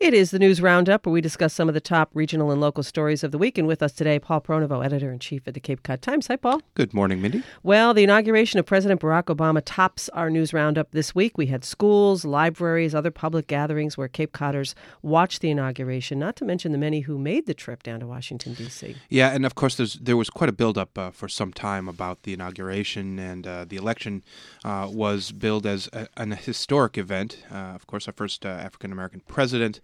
It is the News Roundup, where we discuss some of the top regional and local stories of the week. And with us today, Paul Pronovo, editor-in-chief at the Cape Cod Times. Hi, Paul. Good morning, Mindy. Well, the inauguration of President Barack Obama tops our News Roundup this week. We had schools, libraries, other public gatherings where Cape Codders watched the inauguration, not to mention the many who made the trip down to Washington, D.C. Yeah, and of course there was quite a buildup for some time about the inauguration, and the election was billed as an historic event. Of course, our first African-American president,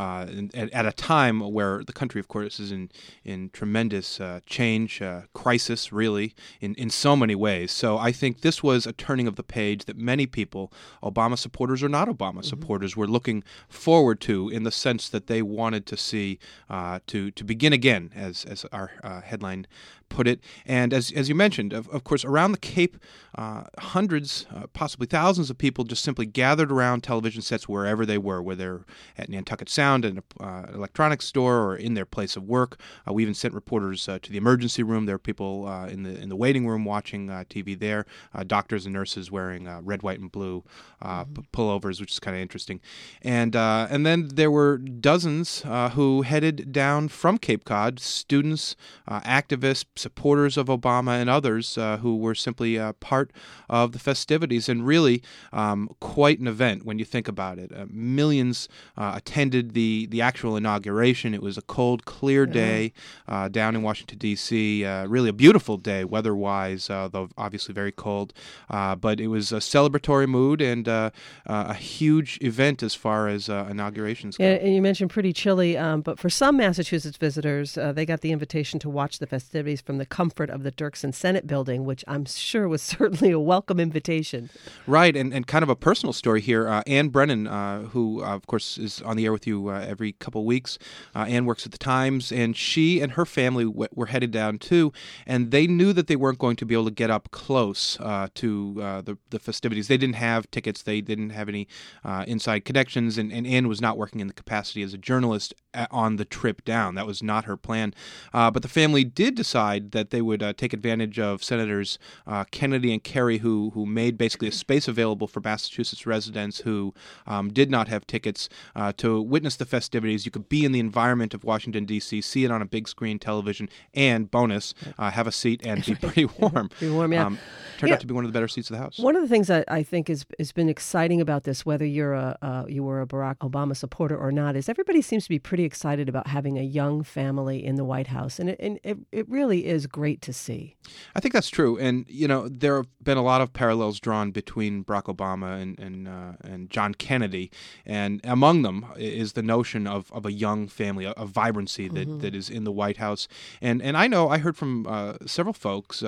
at a time where the country, of course, is in tremendous change, crisis, really, in so many ways. So I think this was a turning of the page that many people, Obama supporters or not Obama supporters, were looking forward to, in the sense that they wanted to see to begin again, as our headline put it. And as you mentioned, of course, around the Cape, hundreds, possibly thousands of people just simply gathered around television sets wherever they were, whether at Nantucket Sound, an electronics store, or in their place of work. We even sent reporters to the emergency room. There were people in the waiting room watching TV there, doctors and nurses wearing red, white, and blue pullovers, which is kind of interesting. And then there were dozens who headed down from Cape Cod, students, activists, supporters of Obama, and others who were simply part of the festivities, and really quite an event when you think about it. Millions attended the actual inauguration. It was a cold, clear day down in Washington, D.C., really a beautiful day weather-wise, though obviously very cold, but it was a celebratory mood and a huge event as far as inaugurations go. Yeah, and you mentioned pretty chilly, but for some Massachusetts visitors, they got the invitation to watch the festivities from the comfort of the Dirksen Senate building, which I'm sure was certainly a welcome invitation. Right, and kind of a personal story here. Ann Brennan, who, of course, is on the air with you every couple weeks. Ann works at the Times, and she and her family were headed down, too, and they knew that they weren't going to be able to get up close to the festivities. They didn't have tickets. They didn't have any inside connections, and Ann was not working in the capacity as a journalist on the trip down. That was not her plan. But the family did decide that they would take advantage of Senators Kennedy and Kerry, who made basically a space available for Massachusetts residents who did not have tickets to witness the festivities. You could be in the environment of Washington, D.C., see it on a big screen television, and bonus, have a seat and be pretty warm. Pretty warm, yeah. Turned out to be one of the better seats of the House. One of the things that I think has been exciting about this, whether you were a Barack Obama supporter or not, is everybody seems to be pretty excited about having a young family in the White House, and it really is great to see. I think that's true, and there have been a lot of parallels drawn between Barack Obama and John Kennedy, and among them is the notion of a young family, a vibrancy that is in the White House. And I heard from several folks.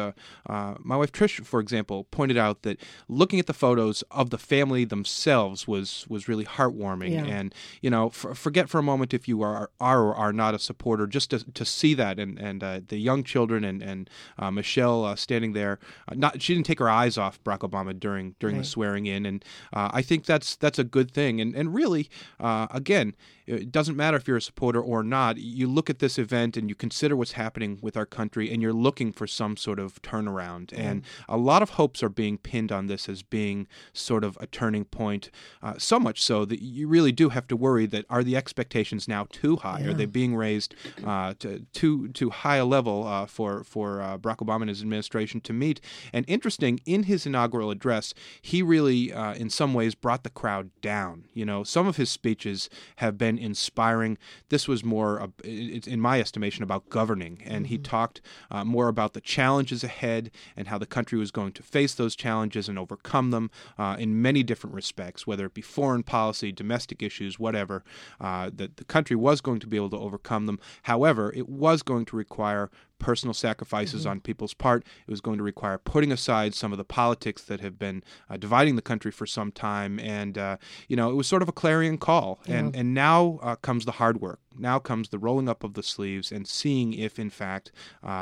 My wife Trish, for example, pointed out that looking at the photos of the family themselves was really heartwarming. Yeah. And forget for a moment if you are or are not a supporter, just to see that and the young children and Michelle standing there. She didn't take her eyes off Barack Obama during Right. the swearing in, and I think that's a good thing. And really, again, it doesn't matter if you're a supporter or not. You look at this event and you consider what's happening with our country, and you're looking for some sort of turnaround. And a lot of hopes are being pinned on this as being sort of a turning point, so much so that you really do have to worry that are the expectations now too high? Yeah. Are they being raised to too high a level for Barack Obama and his administration to meet? And interesting, in his inaugural address, he really, in some ways, brought the crowd down. Some of his speeches have been inspiring. This was more, in my estimation, about governing, and he talked more about the challenges ahead and how the country was going to face those challenges and overcome them in many different respects, whether it be foreign policy, domestic issues, whatever, that the country was going to be able to overcome them. However, it was going to require personal sacrifices on people's part. It was going to require putting aside some of the politics that have been dividing the country for some time. And, it was sort of a clarion call. Yeah. And now comes the hard work. Now comes the rolling up of the sleeves and seeing if, in fact,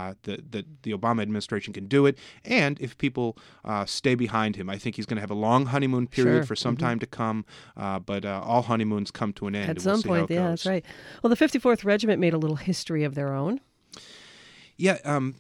the Obama administration can do it, and if people stay behind him. I think he's going to have a long honeymoon period for some time to come, but all honeymoons come to an end. At some point, yeah, that's right. Well, the 54th Regiment made a little history of their own. Yeah,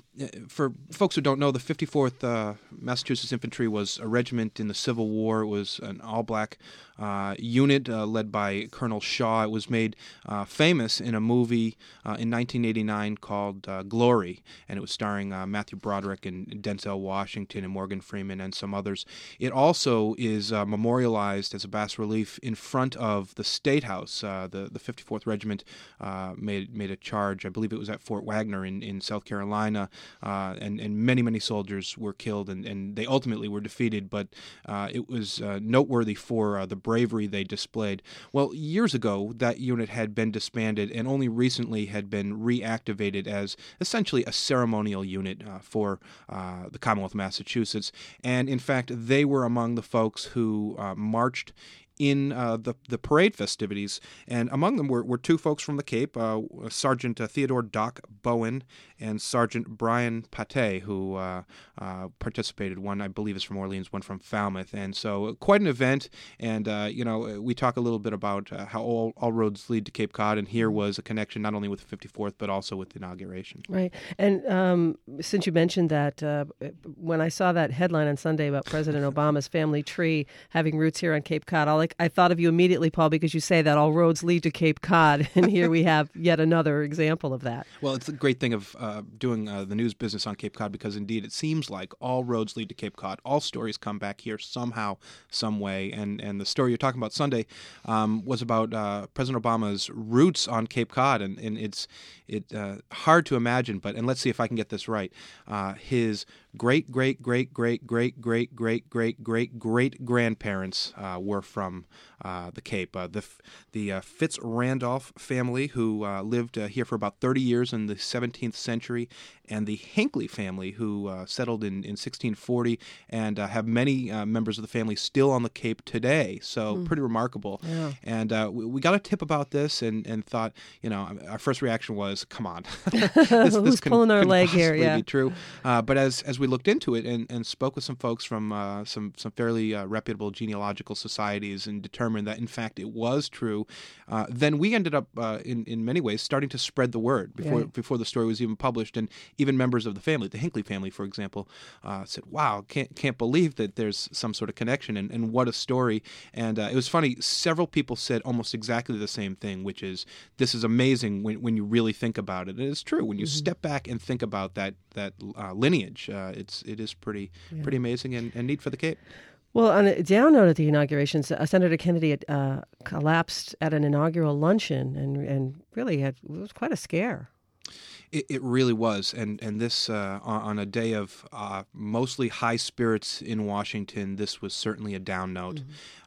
For folks who don't know, the 54th Massachusetts Infantry was a regiment in the Civil War. It was an all-black unit led by Colonel Shaw. It was made famous in a movie in 1989 called Glory, and it was starring Matthew Broderick and Denzel Washington and Morgan Freeman and some others. It also is memorialized as a bas-relief in front of the State House. The 54th Regiment made a charge, I believe it was at Fort Wagner in South Carolina, and many soldiers were killed, and they ultimately were defeated, but it was noteworthy for the bravery they displayed. Well, years ago, that unit had been disbanded and only recently had been reactivated as essentially a ceremonial unit for the Commonwealth of Massachusetts, and in fact, they were among the folks who marched in the parade festivities, and among them were two folks from the Cape, Sergeant Theodore Doc Bowen and Sergeant Brian Pate, who participated. One, I believe, is from Orleans, one from Falmouth, and so quite an event. And we talk a little bit about how all roads lead to Cape Cod, and here was a connection not only with the 54th but also with the inauguration. Right, and since you mentioned that, when I saw that headline on Sunday about President Obama's family tree having roots here on Cape Cod, I thought of you immediately, Paul, because you say that all roads lead to Cape Cod, and here we have yet another example of that. Well, it's a great thing of doing the news business on Cape Cod, because indeed it seems like all roads lead to Cape Cod. All stories come back here somehow, some way, and the story you're talking about Sunday was about President Obama's roots on Cape Cod, and it's hard to imagine, and let's see if I can get this right. His great grandparents were from the Cape. The Fitz Randolph family, who lived here for about 30 years in the 17th century, and the Hinckley family, who settled in 1640 and have many members of the family still on the Cape today. So pretty remarkable. Yeah. And we got a tip about this and thought, our first reaction was, come on. Who's pulling our leg here? Yeah. Be true. But as we looked into it and spoke with some folks from some fairly reputable genealogical societies and determined that, in fact, it was true, then we ended up, in many ways, starting to spread the word before the story was even published. And even members of the family, the Hinckley family, for example, said, wow, can't believe that there's some sort of connection, and what a story. And it was funny, several people said almost exactly the same thing, which is, this is amazing when you really think about it. And it's true. When you step back and think about that lineage, it is pretty amazing and neat for the Cape. Well, on a down note at the inauguration, Senator Kennedy had collapsed at an inaugural luncheon and really it was quite a scare. It really was, and this on a day of mostly high spirits in Washington, this was certainly a down note.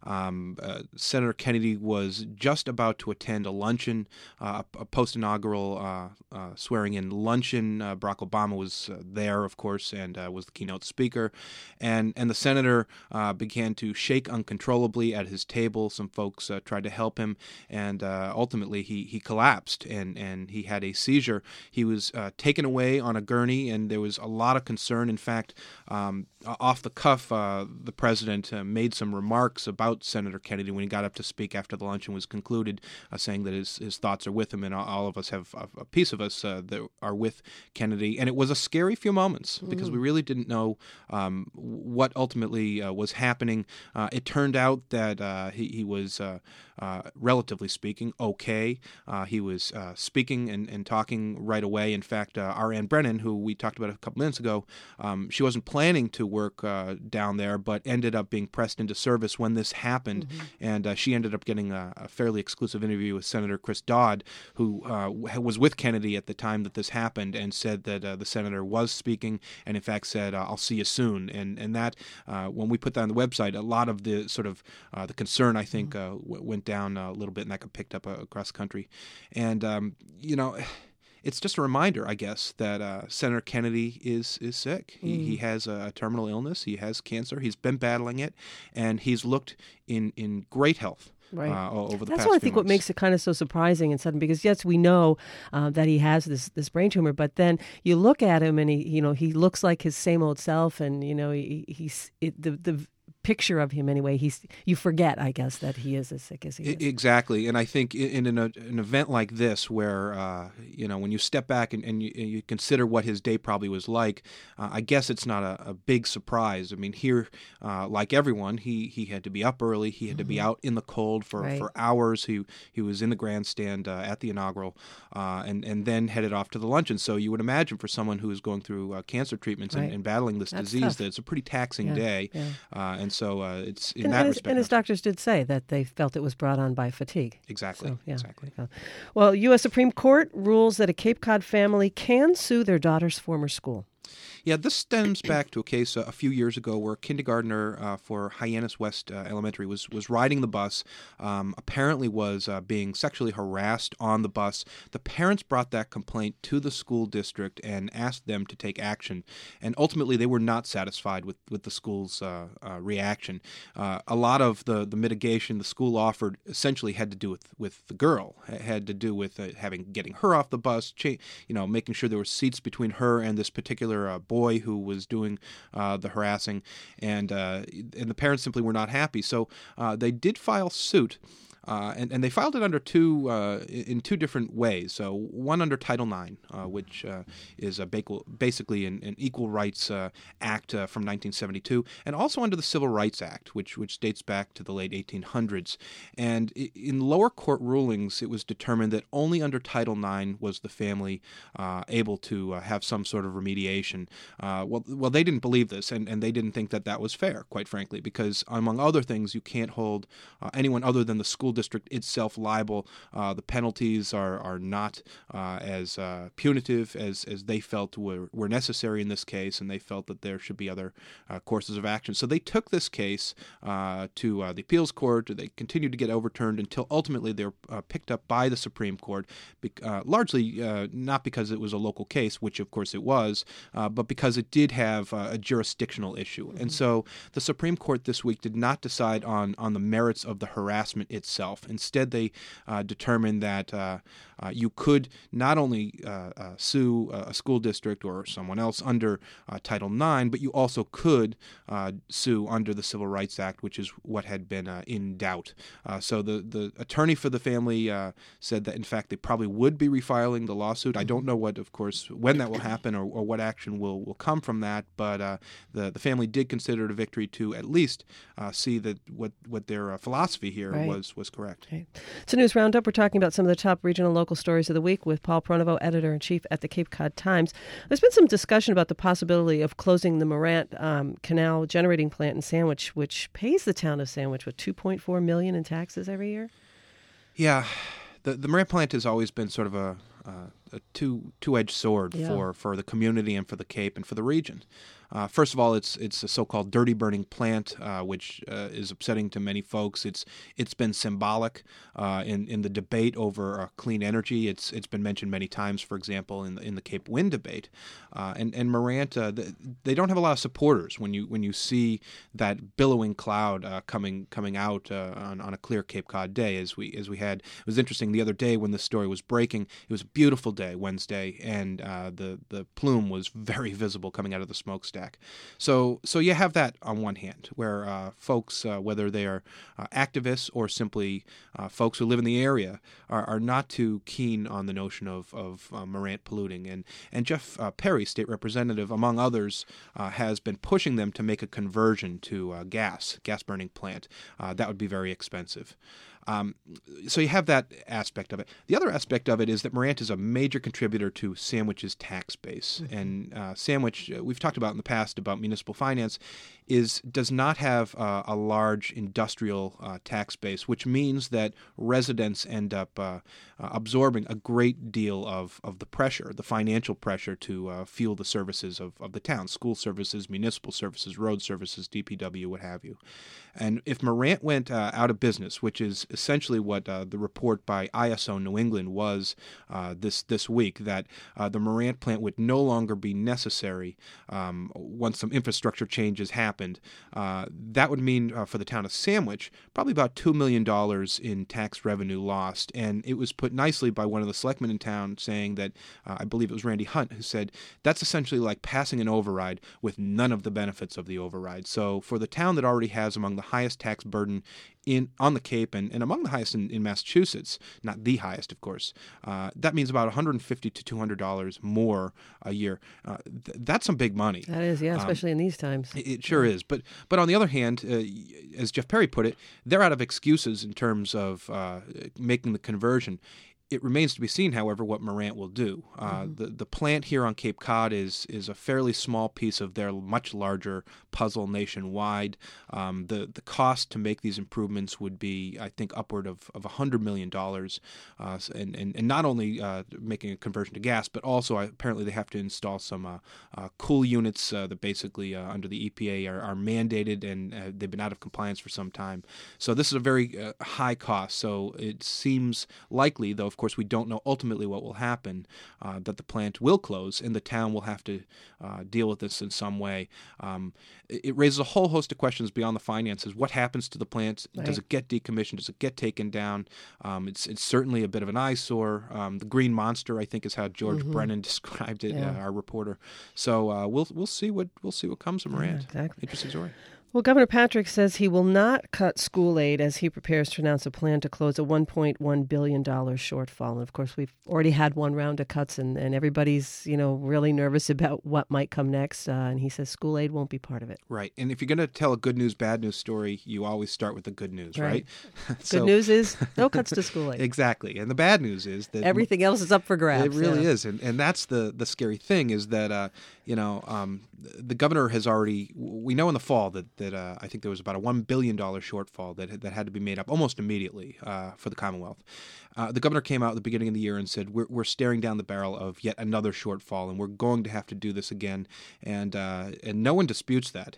Senator Kennedy was just about to attend a luncheon, a post-inaugural swearing-in luncheon. Barack Obama was there, of course, and was the keynote speaker, and the senator began to shake uncontrollably at his table. Some folks tried to help him, and ultimately he collapsed, and he had a seizure. He was taken away on a gurney, and there was a lot of concern. In fact, off the cuff, the president made some remarks about Senator Kennedy when he got up to speak after the luncheon was concluded, saying that his thoughts are with him, and all of us have a piece of us that are with Kennedy. And it was a scary few moments because we really didn't know what ultimately was happening. It turned out that he was, relatively speaking, okay. He was speaking and talking right away. In fact, our Ann Brennan, who we talked about a couple minutes ago, she wasn't planning to work down there, but ended up being pressed into service when this happened, and she ended up getting a fairly exclusive interview with Senator Chris Dodd, who was with Kennedy at the time that this happened, and said that the senator was speaking, and in fact said, "I'll see you soon." And that, when we put that on the website, a lot of the sort of the concern, I think, went down a little bit, and that got picked up across the country. And it's just a reminder, I guess, that Senator Kennedy is sick. He has a terminal illness. He has cancer. He's been battling it, and he's looked in great health. Right. Over the past few months. That's what I think what makes it kind of so surprising and sudden, because yes, we know that he has this brain tumor, but then you look at him and he looks like his same old self, and the picture of him anyway, you forget, I guess, that he is as sick as he is. Exactly, and I think in an event like this, where when you step back and you consider what his day probably was like, I guess it's not a big surprise. I mean, here, like everyone, he had to be up early. He had to be out in the cold for hours. He was in the grandstand at the inaugural, and then headed off to the luncheon. So you would imagine for someone who is going through cancer treatments and battling this disease, tough. That it's a pretty taxing day. Yeah. And so it's in that respect. And his doctors did say that they felt it was brought on by fatigue. Exactly. So, yeah. Exactly. Well, U.S. Supreme Court rules that a Cape Cod family can sue their daughter's former school. Yeah, this stems back to a case a few years ago where a kindergartner for Hyannis West Elementary was riding the bus, apparently was being sexually harassed on the bus. The parents brought that complaint to the school district and asked them to take action, and ultimately they were not satisfied with the school's reaction. A lot of the mitigation the school offered essentially had to do with the girl, had to do with getting her off the bus, making sure there were seats between her and this particular boy who was doing the harassing, and the parents simply were not happy. So they did file suit. And they filed it under in two different ways. So one under Title IX, which is basically an Equal Rights Act from 1972, and also under the Civil Rights Act, which dates back to the late 1800s. And in lower court rulings, it was determined that only under Title IX was the family able to have some sort of remediation. Well, they didn't believe this, and they didn't think that was fair, quite frankly, because among other things, you can't hold anyone other than the school district itself liable. The penalties are not as punitive as they felt were necessary in this case, and they felt that there should be other courses of action. So they took this case to the appeals court. They continued to get overturned until ultimately they were picked up by the Supreme Court, largely not because it was a local case, which of course it was, but because it did have a jurisdictional issue. Mm-hmm. And so the Supreme Court this week did not decide on the merits of the harassment itself. Instead, they determined that you could not only sue a school district or someone else under Title IX, but you also could sue under the Civil Rights Act, which is what had been in doubt. So the attorney for the family said that, in fact, they probably would be refiling the lawsuit. I don't know when that will happen or what action will come from that, but the family did consider it a victory to at least see that what their philosophy here was correct. Okay. It's a news roundup. We're talking about some of the top regional and local stories of the week with Paul Pronovost, editor-in-chief at the Cape Cod Times. There's been some discussion about the possibility of closing the Morant Canal generating plant in Sandwich, which pays the town of Sandwich with $2.4 million in taxes every year. Yeah, the Morant plant has always been sort of a two-edged sword for the community and for the Cape and for the region. First of all, it's a so-called dirty burning plant, which is upsetting to many folks. It's been symbolic in the debate over clean energy. It's been mentioned many times, for example, in the Cape Wind debate. And Morant, they don't have a lot of supporters when you see that billowing cloud coming out on a clear Cape Cod day, as we had. It was interesting the other day when this story was breaking. It was a beautiful day, Wednesday, and the plume was very visible coming out of the smokestack. So you have that on one hand, where folks, whether they are activists or simply folks who live in the area, are not too keen on the notion of Morant polluting. And Jeff Perry, state representative, among others, has been pushing them to make a conversion to gas burning plant. That would be very expensive. So you have that aspect of it. The other aspect of it is that Morant is a major contributor to Sandwich's tax base. Mm-hmm. And Sandwich, we've talked about in the past about municipal finance, does not have a large industrial tax base, which means that residents end up absorbing a great deal of the pressure, the financial pressure to fuel the services of the town, school services, municipal services, road services, DPW, what have you. And if Morant went out of business, which is essentially what the report by ISO New England was this week, that the Morant plant would no longer be necessary once some infrastructure changes happened, that would mean for the town of Sandwich probably about $2 million in tax revenue lost, and it was put put nicely by one of the selectmen in town, saying that, I believe it was Randy Hunt, who said, that's essentially like passing an override with none of the benefits of the override. So for the town that already has among the highest tax burden on the Cape and among the highest in Massachusetts, not the highest, of course, that means about $150 to $200 more a year. That's some big money. That is, yeah, especially in these times. It sure is. But on the other hand, as Jeff Perry put it, they're out of excuses in terms of making the conversion. It remains to be seen, however, what Morant will do. The plant here on Cape Cod is a fairly small piece of their much larger puzzle nationwide. The cost to make these improvements would be, I think, upward of $100 million, and not only making a conversion to gas, but also apparently they have to install some cool units that basically under the EPA are mandated, and they've been out of compliance for some time. So this is a very high cost. So it seems likely, though of course we don't know ultimately what will happen, that the plant will close and the town will have to deal with this in some way. It raises a whole host of questions beyond the finances. What happens to the plant? Right. Does it get decommissioned? Does it get taken down? It's certainly a bit of an eyesore. The green monster, I think, is how George Brennan described it, our reporter. So we'll see what comes from Morant. Yeah, exactly. Interesting story. Well, Governor Patrick says he will not cut school aid as he prepares to announce a plan to close a $1.1 billion shortfall. And, of course, we've already had one round of cuts, and everybody's, really nervous about what might come next. And he says school aid won't be part of it. Right. And if you're going to tell a good news, bad news story, you always start with the good news, right? Good news is no cuts to school aid. Exactly. And the bad news is that everything else is up for grabs. It really is. And that's the scary thing is that, the governor has already, we know in the fall that I think there was about a $1 billion shortfall that had to be made up almost immediately for the Commonwealth. The governor came out at the beginning of the year and said, we're staring down the barrel of yet another shortfall, and we're going to have to do this again. And no one disputes that.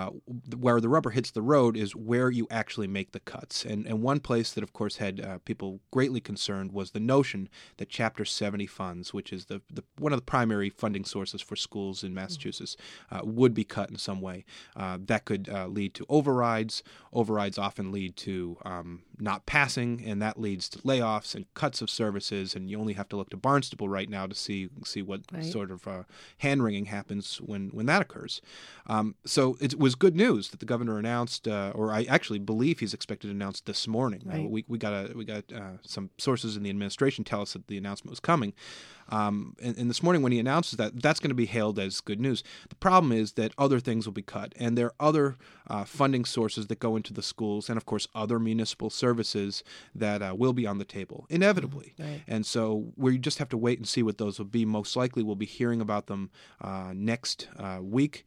Where the rubber hits the road is where you actually make the cuts. And one place that, of course, had people greatly concerned was the notion that Chapter 70 funds, which is the one of the primary funding sources for schools in Massachusetts, would be cut in some way. That could lead to overrides. Overrides often lead to not passing, and that leads to layoffs and cuts of services. And you only have to look to Barnstable right now to see what sort of hand-wringing happens when that occurs. So it was good news that the governor announced, or I actually believe he's expected to announce this morning. Right. We got some sources in the administration tell us that the announcement was coming. And this morning when he announces that, that's going to be hailed as good news. The problem is that other things will be cut, and there are other funding sources that go into the schools, and of course other municipal services that will be on the table, inevitably. Right. And so we just have to wait and see what those will be. Most likely we'll be hearing about them next week,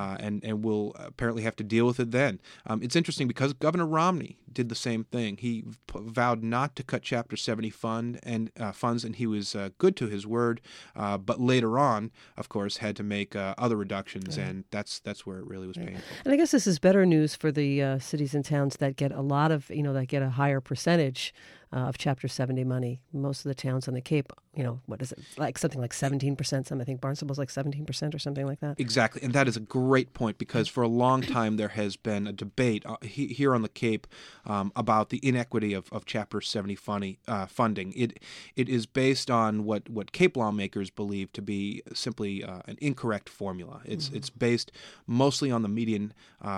and we'll apparently have to deal with it then. It's interesting because Governor Romney did the same thing. He vowed not to cut Chapter 70 funds, and he was good to his word, but later on, of course, had to make other reductions, and that's where it really was painful. And I guess this is better news for the cities and towns that get a lot of, that get a higher percentage of Chapter 70 money. Most of the towns on the Cape, what is it, like something like 17%? Some, I think Barnstable's like 17% or something like that. Exactly, and that is a great point because for a long time there has been a debate here on the Cape about the inequity of Chapter 70 funding. It is based on what Cape lawmakers believe to be simply an incorrect formula. It's based mostly on the median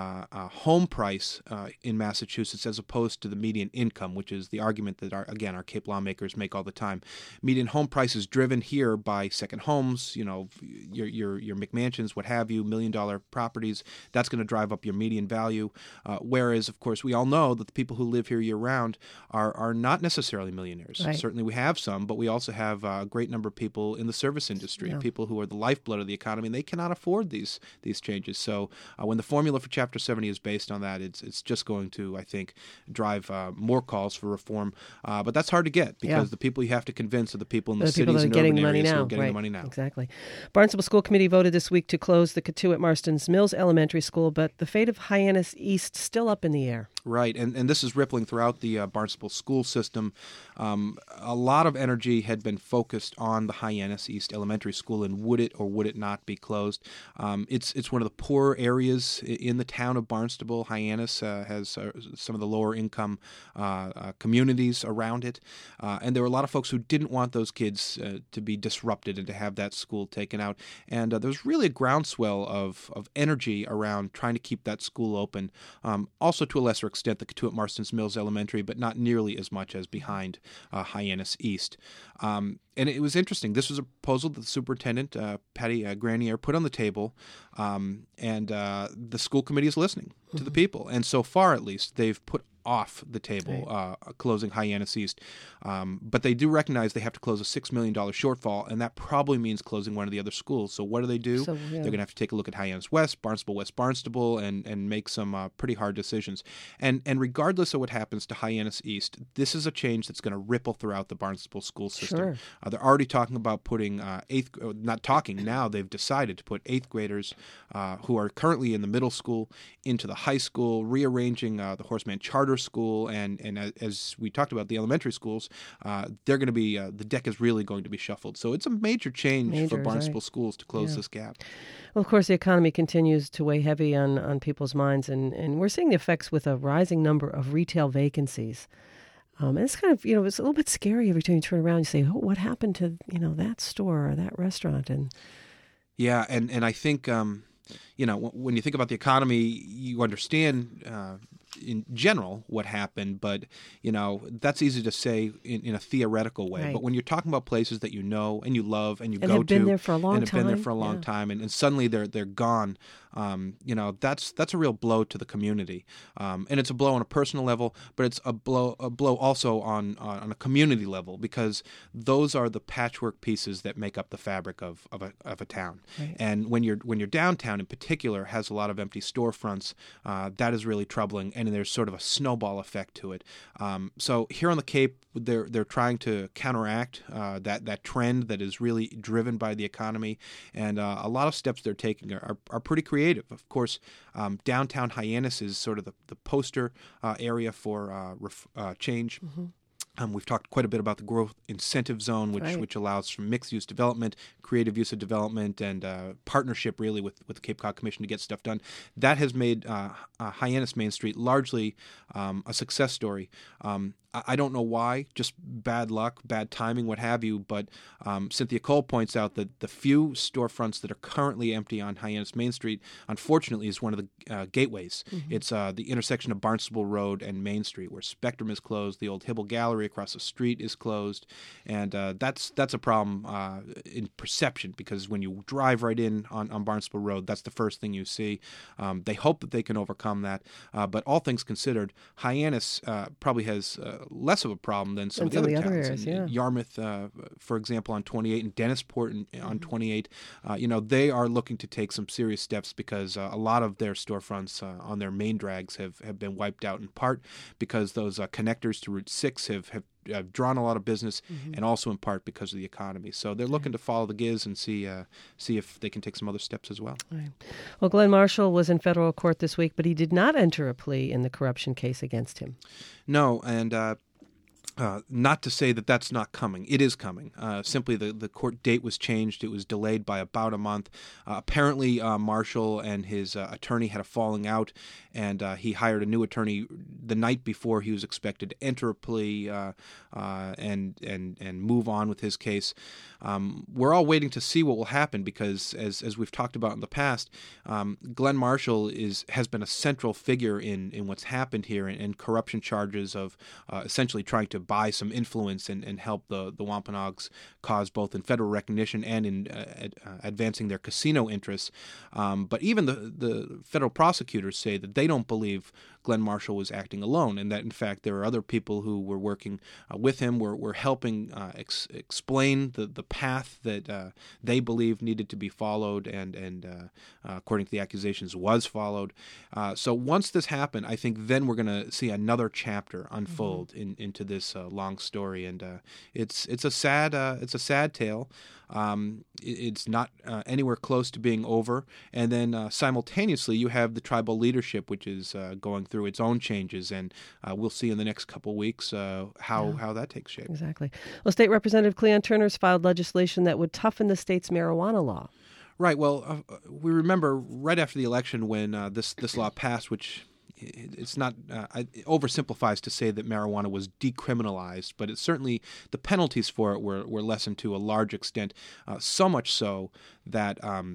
home price in Massachusetts as opposed to the median income, which is the argument that our Cape lawmakers make all the time. Median home price is driven here by second homes, your McMansions, what have you, $1 million properties. That's going to drive up your median value. Whereas, of course, we all know that the people who live here year-round are not necessarily millionaires. Right. Certainly we have some, but we also have a great number of people in the service industry, people who are the lifeblood of the economy, and they cannot afford these changes. So when the formula for Chapter 70 is based on that, it's just going to, I think, drive more calls for reform. But that's hard to get because the people you have to convince are the people in the cities and urban areas who are getting the money now. Exactly. Barnstable School Committee voted this week to close the Cotuit Marston's Mills Elementary School, but the fate of Hyannis East still up in the air. Right, and this is rippling throughout the Barnstable school system. A lot of energy had been focused on the Hyannis East Elementary School, and would it or would it not be closed? It's one of the poorer areas in the town of Barnstable. Hyannis has some of the lower income communities around it, and there were a lot of folks who didn't want those kids to be disrupted and to have that school taken out. And there was really a groundswell of energy around trying to keep that school open. Also, to a lesser extent, the Cotuit Marston's Mills Elementary, but not nearly as much as behind Hyannis East. And it was interesting. This was a proposal that the superintendent, Patty Granier, put on the table, and the school committee is listening to the people. And so far, at least, they've put off the table closing Hyannis East. But they do recognize they have to close a $6 million shortfall, and that probably means closing one of the other schools. So what do? They're going to have to take a look at Hyannis West, West Barnstable, and make some pretty hard decisions. And regardless of what happens to Hyannis East, this is a change that's going to ripple throughout the Barnstable school system. Sure. They're already talking about putting now they've decided to put 8th graders who are currently in the middle school into the high school, rearranging the Horseman Charter School, and as we talked about, the elementary schools, they're going to be, the deck is really going to be shuffled. So it's a major change for Barnstable schools to close this gap. Well, of course, the economy continues to weigh heavy on people's minds, and we're seeing the effects with a rising number of retail vacancies. And it's kind of, it's a little bit scary every time you turn around and say, oh, what happened to, that store or that restaurant? Yeah, and I think, when you think about the economy, you understand in general what happened, but that's easy to say in a theoretical way. Right. But when you're talking about places that you know and you love and you go to, have been there for a long time, and suddenly they're gone, that's a real blow to the community, and it's a blow on a personal level, but it's a blow also on a community level, because those are the patchwork pieces that make up the fabric of a town. Right. And when you're downtown in particular has a lot of empty storefronts, that is really troubling. And there's sort of a snowball effect to it. So here on the Cape, they're trying to counteract that trend that is really driven by the economy, and a lot of steps they're taking are pretty creative. Of course, downtown Hyannis is sort of the poster area for change. Mm-hmm. We've talked quite a bit about the growth incentive zone, which allows for mixed-use development, creative use of development, and partnership really with the Cape Cod Commission to get stuff done. That has made Hyannis Main Street largely a success story. I don't know why, just bad luck, bad timing, what have you, but Cynthia Cole points out that the few storefronts that are currently empty on Hyannis Main Street, unfortunately, is one of the gateways. Mm-hmm. It's the intersection of Barnstable Road and Main Street, where Spectrum is closed, the old Hibble Gallery across the street is closed, and that's a problem in perception, because when you drive right in on Barnstable Road, that's the first thing you see. They hope that they can overcome that, but all things considered, Hyannis probably has less of a problem than some of the other towns. Areas, yeah. Yarmouth, for example, on 28, and Dennisport on 28, they are looking to take some serious steps, because a lot of their storefronts on their main drags have been wiped out, in part because those connectors to Route 6 have drawn a lot of business, mm-hmm. and also in part because of the economy. So they're looking to follow the giz and see if they can take some other steps as well. Right. Well, Glenn Marshall was in federal court this week, but he did not enter a plea in the corruption case against him. No, and not to say that that's not coming. It is coming. Simply the court date was changed. It was delayed by about a month. Apparently, Marshall and his attorney had a falling out, and he hired a new attorney the night before he was expected to enter a plea and move on with his case. We're all waiting to see what will happen, because as we've talked about in the past, Glenn Marshall has been a central figure in what's happened here, in corruption charges of essentially trying to buy some influence and help the Wampanoags cause, both in federal recognition and in advancing their casino interests. But even the federal prosecutors say that they don't believe Glenn Marshall was acting alone, and that in fact there are other people who were working with him, were helping explain the path that they believe needed to be followed, and according to the accusations was followed. So once this happened, I think then we're going to see another chapter unfold, mm-hmm. into this this long story, and it's a sad tale. It's not anywhere close to being over. And then simultaneously, you have the tribal leadership, which is going through its own changes, and we'll see in the next couple weeks how that takes shape. Exactly. Well, State Representative Cleon Turner's filed legislation that would toughen the state's marijuana law. Right. Well, we remember right after the election when this law passed, which it's not it oversimplifies to say that marijuana was decriminalized, but it's certainly the penalties for it were lessened to a large extent, so much so that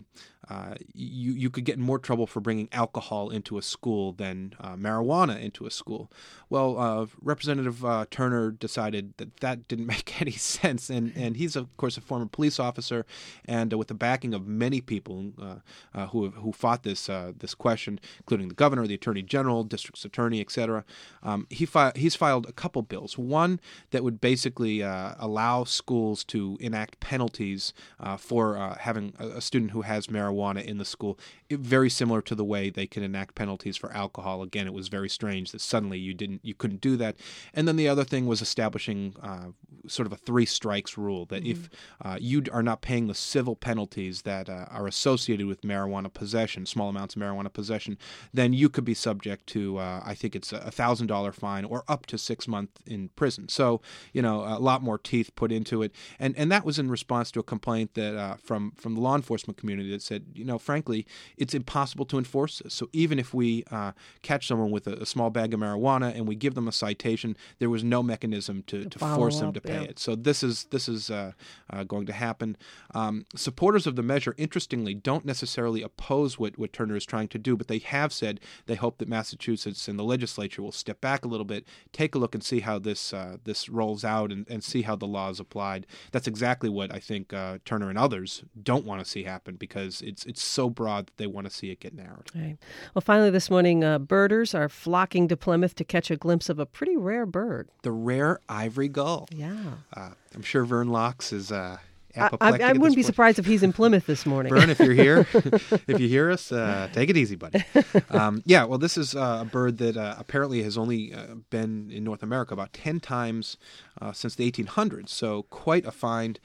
you could get in more trouble for bringing alcohol into a school than marijuana into a school. Well, Representative Turner decided that didn't make any sense, and he's of course a former police officer, and with the backing of many people who fought this question, including the governor, the attorney general, district's attorney, etc. He's filed a couple bills. One that would basically allow schools to enact penalties for having a student who has marijuana in the school, very similar to the way they can enact penalties for alcohol. Again, it was very strange that suddenly you couldn't do that. And then the other thing was establishing sort of a 3 strikes rule, that if you are not paying the civil penalties that are associated with marijuana possession, small amounts of marijuana possession, then you could be subject to, I think it's $1,000 fine or up to 6 months in prison. So, a lot more teeth put into it. And that was in response to a complaint that from the law enforcement community that said, frankly, it's impossible to enforce this. So even if we catch someone with a small bag of marijuana and we give them a citation, there was no mechanism to force them to pay it. So this is going to happen. Supporters of the measure, interestingly, don't necessarily oppose what Turner is trying to do, but they have said they hope that Massachusetts and the legislature will step back a little bit, take a look and see how this rolls out and see how the law is applied. That's exactly what I think Turner and others don't want to see happen, because it's so broad that they want to see it get narrowed. Right. Well, finally this morning, birders are flocking to Plymouth to catch a glimpse of a pretty rare bird. The rare ivory gull. Yeah. I'm sure Vern Locks is apoplectic. I wouldn't be surprised if he's in Plymouth this morning. Vern, if you're here, if you hear us, take it easy, buddy. Well, this is a bird that apparently has only been in North America about 10 times since the 1800s, so quite a find.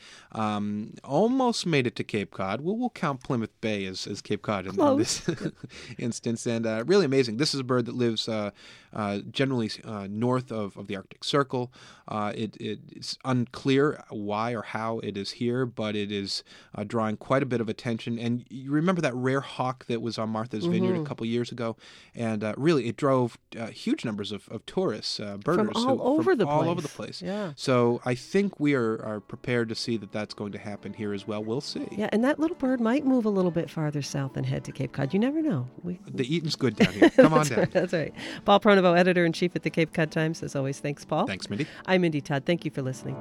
Almost made it to Cape Cod. We'll count Plymouth Bay as Cape Cod in this instance, and really amazing. This is a bird that lives generally north of the Arctic Circle. It's unclear why or how it is here, but it is drawing quite a bit of attention. And you remember that rare hawk that was on Martha's Vineyard a couple years ago? And really, it drove huge numbers of tourists, birders. From all over the place. Yeah. So I think we are prepared to see that that's going to happen here as well. We'll see. Yeah, and that little bird might move a little bit farther south and head to Cape Cod. You never know. The eating's good down here. Come on down. Right, that's right. Paul Pronovost, editor-in-chief at the Cape Cod Times. As always, thanks, Paul. Thanks, Mindy. I'm Mindy Todd. Thank you for listening.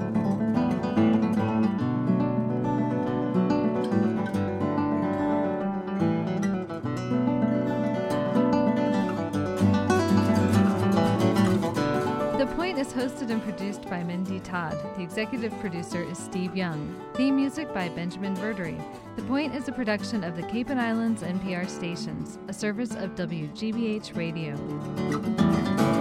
The Point is hosted and produced by Mindy Todd. The executive producer is Steve Young. Theme music by Benjamin Verdery. The Point is a production of the Cape and Islands NPR stations, a service of WGBH Radio.